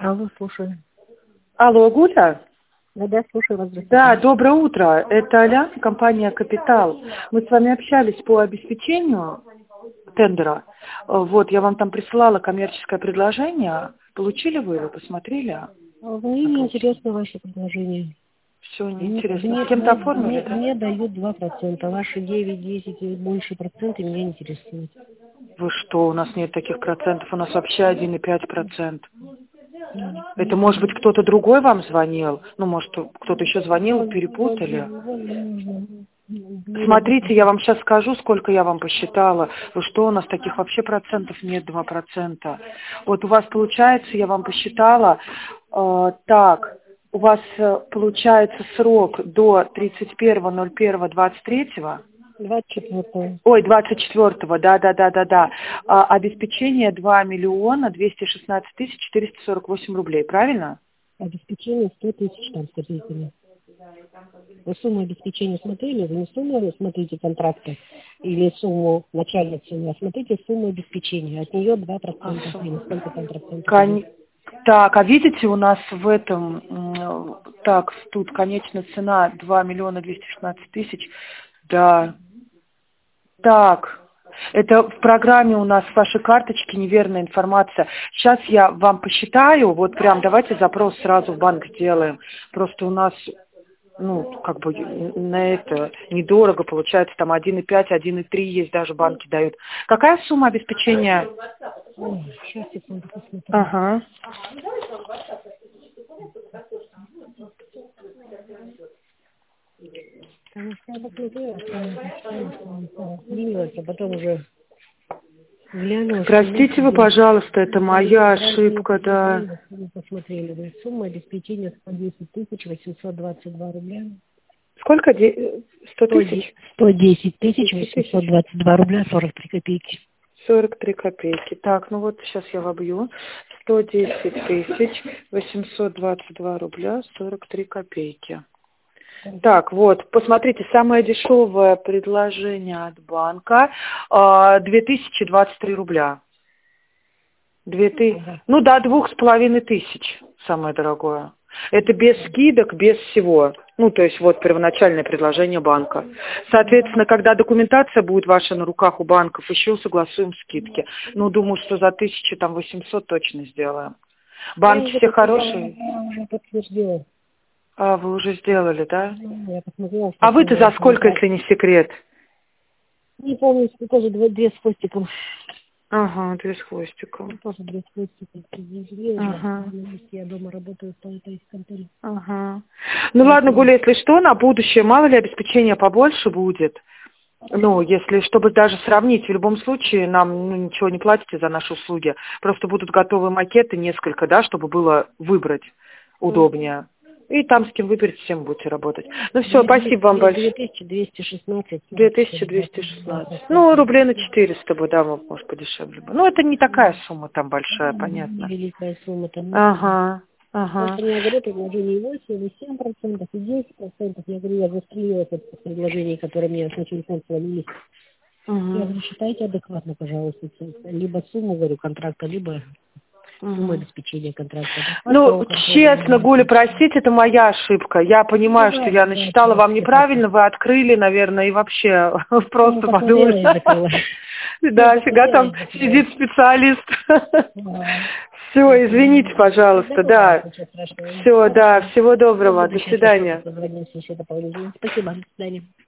Алло, слушаю. Алло, Гуля? Да, слушаю вас. Да, доброе утро. Это Аля, компания «Капитал». Мы с вами общались по обеспечению тендера. Вот, я вам там присылала коммерческое предложение. Получили вы его, посмотрели? Мне не интересно ваше предложение. Все неинтересно. С кем-то оформили, да? Мне дают 2%. Ваши 9, 10 и больше проценты меня интересуют. Вы что, у нас нет таких процентов, у нас вообще 1,5%. Это, может быть, кто-то другой вам звонил? Ну, может, кто-то еще звонил, перепутали? Смотрите, я вам сейчас скажу, сколько я вам посчитала. Вы что, у нас таких вообще процентов нет, 2%. Вот у вас получается, я вам посчитала, так, у вас получается срок до 31.01.23. 24. Ой, 24-го, да. Обеспечение 2 216 448 рублей, правильно? Обеспечение 100 тысяч, там, скажите. Вы сумму обеспечения смотрели? Вы не сумму смотрите контракта или сумму начальной цены, а смотрите сумму обеспечения. От нее 2%. Или сколько там процентов? Так, а видите, у нас в этом, так, тут конечная цена 2 216 000, да. Так, это в программе у нас в вашей карточке неверная информация. Сейчас я вам посчитаю, вот прям давайте запрос сразу в банк сделаем. Просто у нас, ну, как бы на это недорого, получается, там 1,5, 1,3 есть, даже банки дают. Какая сумма обеспечения? Ой, сейчас, секунду, посмотрю. Ага. Конечно, я посмотрела, что потом уже глянула. Простите вы, пожалуйста, это моя ошибка, да. Посмотрели, да. Сумма обеспечения 110 822 рубля. Сколько? 100 тысяч? 110 822 рубля 43 копейки. 43 копейки. Так, ну вот сейчас я вобью. 110 822 рубля 43 копейки. Так, вот, посмотрите, самое дешевое предложение от банка 2023 рубля. 2000, ну да, 2500 самое дорогое. Это без скидок, без всего. Ну, то есть вот первоначальное предложение банка. Соответственно, когда документация будет ваша на руках у банков, еще согласуем скидки. Ну, думаю, что за 1800 точно сделаем. Банки все хорошие. Я уже подтвердила. А, вы уже сделали, да? Я посмотрела. А вы-то за сколько, если не секрет? Не помню, тоже 2 с хвостиком. Ага, 2 с хвостиком. Тоже 2 с хвостиком. Ага. Я дома работаю в этой конторе. Ага. Ну ладно, Гуля, если что, на будущее, мало ли обеспечения побольше будет. Ну, если, чтобы даже сравнить, в любом случае нам ничего не платите за наши услуги. Просто будут готовы макеты несколько, да, чтобы было выбрать удобнее. И там, с кем выберете, с тем будете работать. Ну все, спасибо вам большое. 2216. 2216. Ну, рублей на 400 бы, да, может, подешевле бы. Ну, это не такая сумма там большая, понятно. Невеликая сумма-то. Ага, ага. Просто я говорю, предложение 8, и 7%, и 10%. Я говорю, я застрелила это предложение, которое мне на телефон свалились. Я говорю, считайте адекватно, пожалуйста. Либо сумму, говорю, контракта, либо сумму обеспечения контракта. Ну, честно, Гуля, простите, это моя ошибка. Я понимаю, что я насчитала вам неправильно, вы открыли, наверное, и вообще просто подумали. Да, фига там сидит специалист. Все, извините, пожалуйста, да. Все, да, всего доброго, до свидания. Спасибо, до свидания.